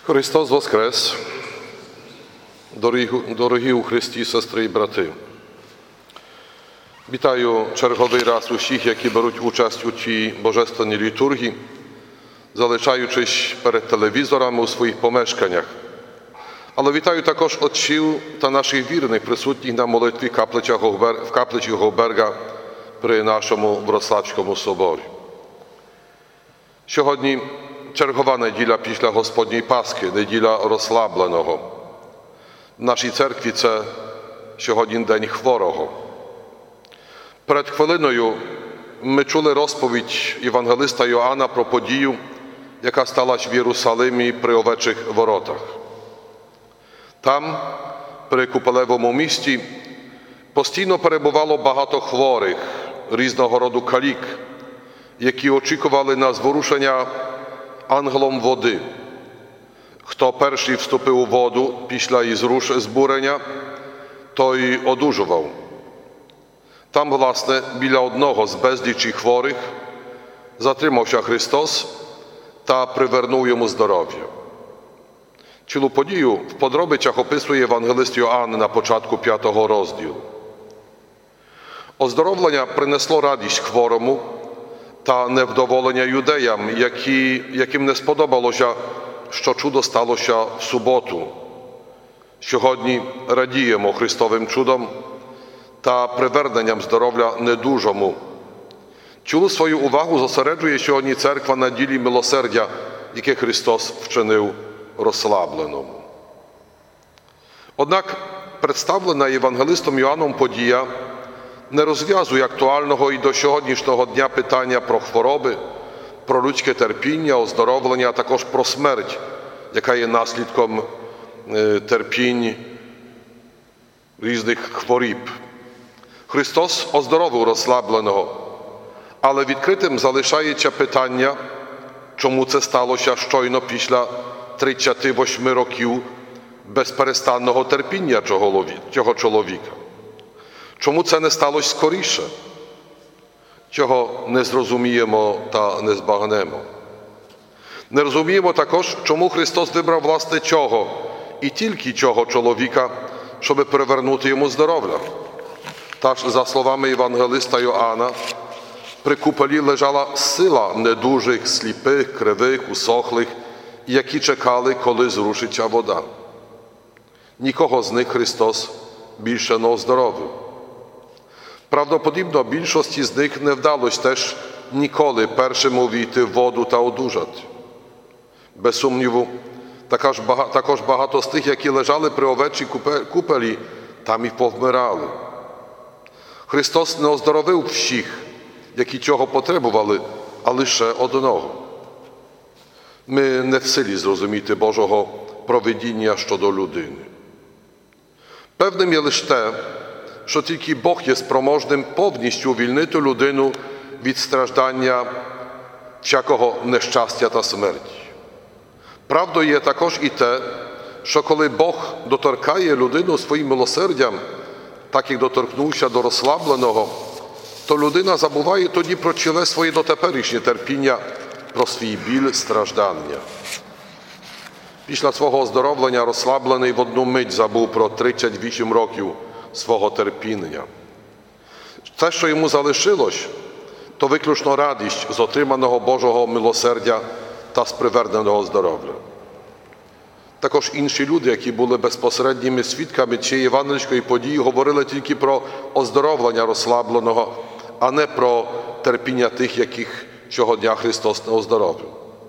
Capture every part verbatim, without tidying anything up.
Христос воскрес! Дорогі, дорогі у Христі сестри і брати! Вітаю черговий раз усіх, які беруть участь у цій божественній літургії, залишаючись перед телевізорами у своїх помешканнях. Але вітаю також отців та наших вірних, присутніх на молитві в капличі Говберга при нашому Вроцлавському соборі. Сьогодні чергова неділя після Господньої Пасхи, неділя розслабленого. В нашій церкві це сьогодні День хворого. Перед хвилиною ми чули розповідь євангелиста Йоанна про подію, яка сталася в Єрусалимі при Овечих воротах. Там, при Купелевому місті, постійно перебувало багато хворих, різного роду калік, які очікували на зворушення ангелом води. Хто перший вступив у воду після її збурення, той одужував. Там, власне, біля одного з безлічі хворих затримався Христос та привернув йому здоров'я. Цілу подію в подробицях описує євангелист Йоанн на початку п'ятого розділу. Оздоровлення принесло радість хворому та невдоволення юдеям, які, яким не сподобалося, що чудо сталося в суботу. Сьогодні радіємо Христовим чудом та приверненням здоров'я недужому. Цілу свою увагу зосереджує сьогодні церква на ділі милосердя, яке Христос вчинив розслабленому. Однак представлена євангелистом Йоанном подія не розв'язує актуального і до сьогоднішнього дня питання про хвороби, про людське терпіння, оздоровлення, а також про смерть, яка є наслідком терпінь різних хворіб. Христос оздоровив розслабленого, але відкритим залишається питання, чому це сталося щойно після тридцяти восьми років безперестанного терпіння цього чоловіка. Чому це не сталося скоріше? Цього не зрозуміємо та не збагнемо. Не розуміємо також, чому Христос вибрав власне цього і тільки цього чоловіка, щоб привернути йому здоров'я. Та ж, за словами євангелиста Йоанна, при купелі лежала сила недужих, сліпих, кривих, усохлих, які чекали, коли зрушиться вода. Нікого з них Христос більше не оздоровив. Правдоподібно, більшості з них не вдалося теж ніколи першим увійти в воду та одужати. Без сумніву, також багато з тих, які лежали при овечій купелі, там і повмирали. Христос не оздоровив всіх, які цього потребували, а лише одного. Ми не в силі зрозуміти Божого провидіння щодо людини. Певним є лише те, що тільки Бог є спроможним повністю увільнити людину від страждання всякого нещастя та смерті. Правдою є також і те, що коли Бог доторкає людину своїм милосердям, так як доторкнувся до розслабленого, то людина забуває тоді про ціле своє дотеперішнє терпіння, про свій біль, страждання. Після свого оздоровлення розслаблений в одну мить забув про тридцять вісім років свого терпіння. Те, що йому залишилось, то виключно радість з отриманого Божого милосердя та з приверненого здоров'я. Також інші люди, які були безпосередніми свідками цієї євангельської події, говорили тільки про оздоровлення розслабленого, а не про терпіння тих, яких цього дня Христос не оздоровив.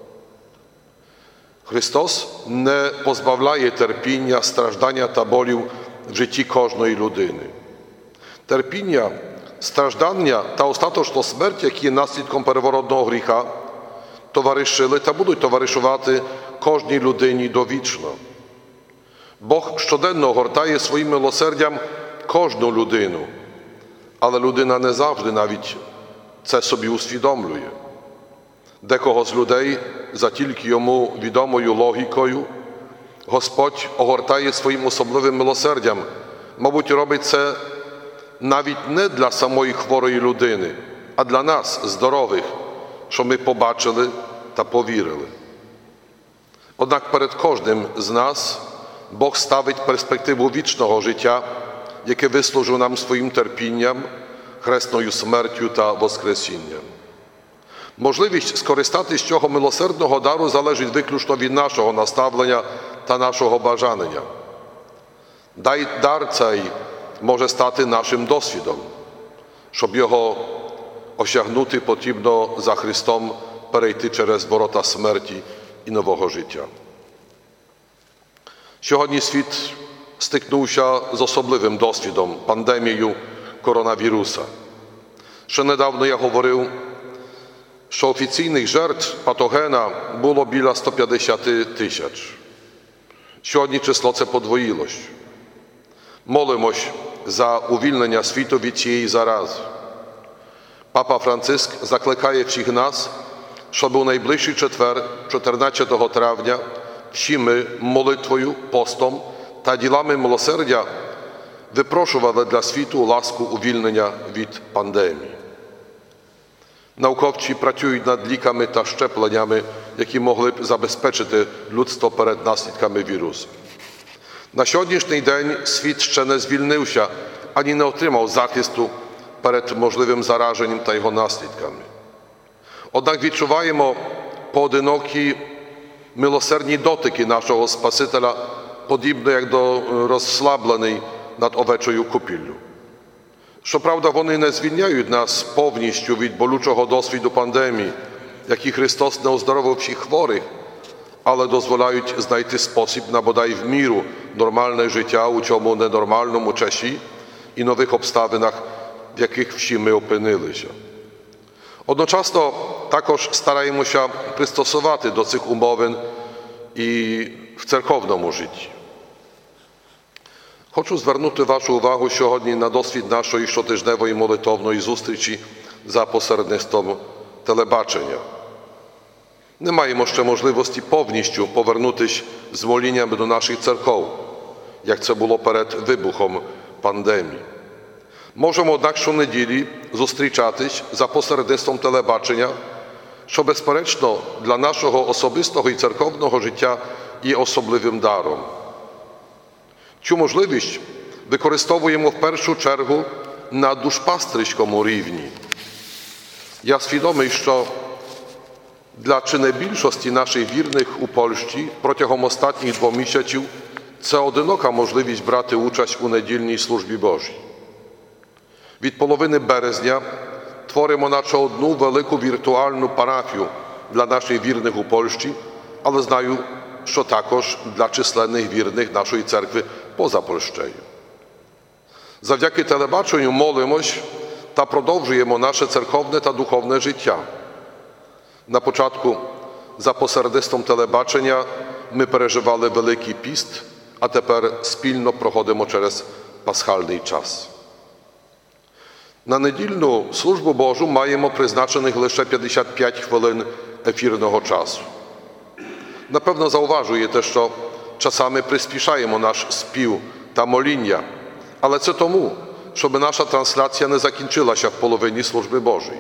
Христос не позбавляє терпіння, страждання та болів в житті кожної людини. Терпіння, страждання та остаточно смерть, які є наслідком первородного гріха, товаришили та будуть товаришувати кожній людині довічно. Бог щоденно огортає своїм милосердям кожну людину, але людина не завжди навіть це собі усвідомлює. Декого з людей, за тільки йому відомою логікою, Господь огортає своїм особливим милосердям. Мабуть, робить це навіть не для самої хворої людини, а для нас, здорових, що ми побачили та повірили. Однак перед кожним з нас Бог ставить перспективу вічного життя, яке вислужив нам своїм терпінням, хресною смертю та воскресінням. Можливість скористатись цього милосердного дару залежить виключно від нашого наставлення та нашого бажання. Дар цей може стати нашим досвідом. Щоб його осягнути, потрібно за Христом перейти через ворота смерті і нового життя. Сьогодні світ стикнувся з особливим досвідом – пандемією коронавіруса. Ще недавно я говорив, що офіційних жертв патогена було біля сто п'ятдесят тисяч. Сьогодні число це подвоїлось. Молимось за увільнення світу від цієї зарази. Папа Франциск закликає всіх нас, щоб у найближчий четвер, чотирнадцятого травня, всі ми молитвою, постом та ділами милосердя випрошували для світу ласку увільнення від пандемії. Науковці працюють над ліками та щепленнями, які могли б забезпечити людство перед наслідками вірусу. На сьогоднішній день світ ще не звільнився, ані не отримав захисту перед можливим зараженням та його наслідками. Однак відчуваємо поодинокі милосердні дотики нашого Спасителя, подібно як до розслаблений над овечою купіллю. Щоправда, вони не звільняють нас повністю від болючого досвіду пандемії, який Христос не оздоровив всіх хворих, але дозволяють знайти спосіб на бодай в міру нормальне життя у цьому ненормальному часі і нових обставинах, в яких всі ми опинилися. Одночасно також стараємося пристосувати до цих умовин і в церковному житті. Хочу звернути вашу увагу сьогодні на досвід нашої щотижневої молитовної зустрічі за посередництвом телебачення. Не маємо ще можливості повністю повернутися з моліннями до наших церков, як це було перед вибухом пандемії. Можемо, однак, щонеділі зустрічатись за посередництвом телебачення, що, безперечно, для нашого особистого і церковного життя є особливим даром. Цю можливість використовуємо в першу чергу на душпастерському рівні. Я свідомий, що для чи не більшості наших вірних у Польщі протягом останніх двох місяців це одинока можливість брати участь у недільній службі Божій. Від половини березня творимо наче одну велику віртуальну парафію для наших вірних у Польщі, але знаю, що також для численних вірних нашої церкви поза Польщею. Завдяки телебаченню молимось та продовжуємо наше церковне та духовне життя. На початку за посередництвом телебачення ми переживали Великий піст, а тепер спільно проходимо через пасхальний час. На недільну службу Божу маємо призначених лише п'ятдесят п'ять хвилин ефірного часу. Напевно, зауважуєте, що часами приспішаємо наш спів та моління, але це тому, щоб наша трансляція не закінчилася в половині служби Божої.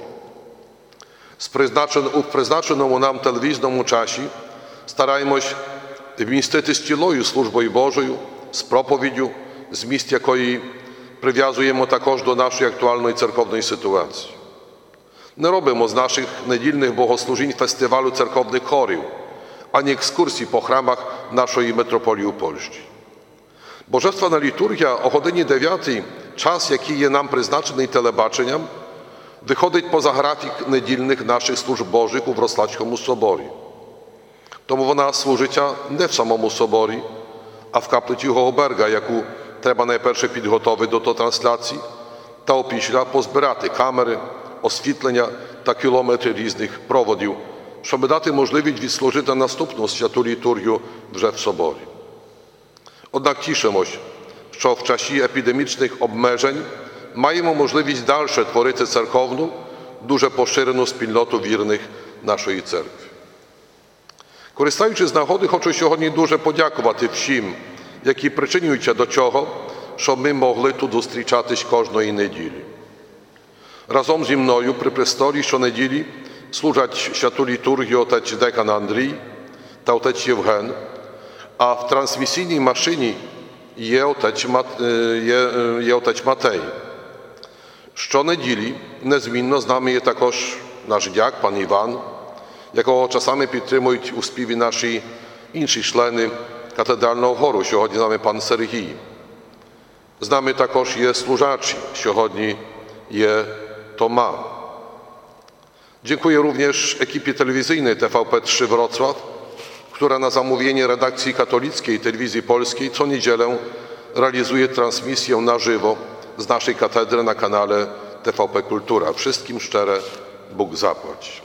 У призначеному нам телевізійному часі стараємось вмістити з цілою службою Божою, з проповіддю, зміст якої прив'язуємо також до нашої актуальної церковної ситуації. Не робимо з наших недільних богослужінь фестивалю церковних хорів, ані екскурсій по храмах нашої митрополії у Польщі. Божественна літургія о годині дев'ятій, час, який є нам призначений телебаченням, виходить поза графік недільних наших служб Божих у Вроцлавському соборі. Тому вона служить не в самому соборі, а в каплиці Гооберга, яку треба найперше підготовити до трансляції, та опісля позбирати камери, освітлення та кілометри різних проводів, щоб дати можливість відслужити наступну святу літургію вже в соборі. Однак тішимось, що в часі епідемічних обмежень маємо можливість далі творити церковну, дуже поширену спільноту вірних нашої церкви. Користаючись з нагоди, хочу сьогодні дуже подякувати всім, які причинюються до цього, щоб ми могли тут зустрічатись кожної неділі. Разом зі мною при престолі щонеділі служать святу літургію отець декан Андрій та отець Євген, а в трансмісійній машині є отець, є, є отець Матей. Щонеділі незмінно з нами є також наш дяк, пан Іван, якого часами підтримують у співі наші інші члени катедрального хору. Сьогодні з нами пан Сергій. З нами також є служачі. Сьогодні є Тома. Dziękuję również ekipie telewizyjnej T V P trzy Wrocław, która na zamówienie redakcji katolickiej Telewizji Polskiej co niedzielę realizuje transmisję na żywo z naszej katedry na kanale T V P Kultura. Wszystkim szczere Bóg zapłać.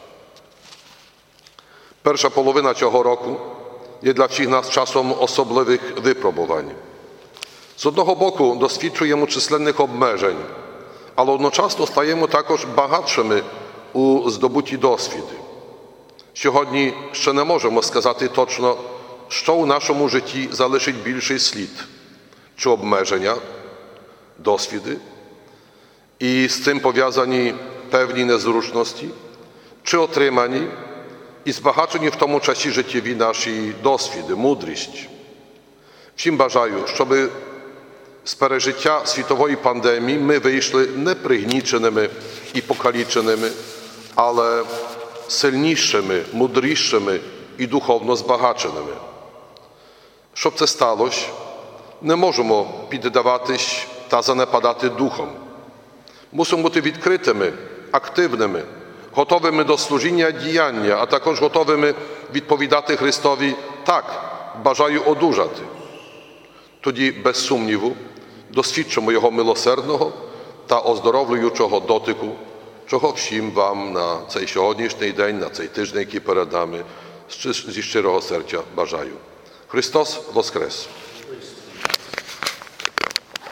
Перша половина цього року є для всіх нас часом особливих випробувань. З одного боку досвідчуємо численних обмежень, але одночасно стаємо також багатшими у здобуті досвіди. Сьогодні ще не можемо сказати точно, що у нашому житті залишить більший слід, чи обмеження, досвіди, і з цим пов'язані певні незручності, чи отримані і збагачені в тому часі життєві наші досвіди, мудрість. Всім бажаю, щоб з пережиття світової пандемії ми вийшли не пригніченими і покаліченими, але сильнішими, мудрішими і духовно збагаченими. Щоб це сталося, не можемо піддаватись та занепадати духом. Мусимо бути відкритими, активними, готовими до служіння діяння, а також готовими відповідати Христові «Так, бажаю одужати». Тоді, без сумніву, досвідчимо Його милосердного та оздоровлюючого дотику, чого всім вам на цей сьогоднішній день, на цей тиждень, який перед нами, зі щирого серця бажаю. Христос воскрес!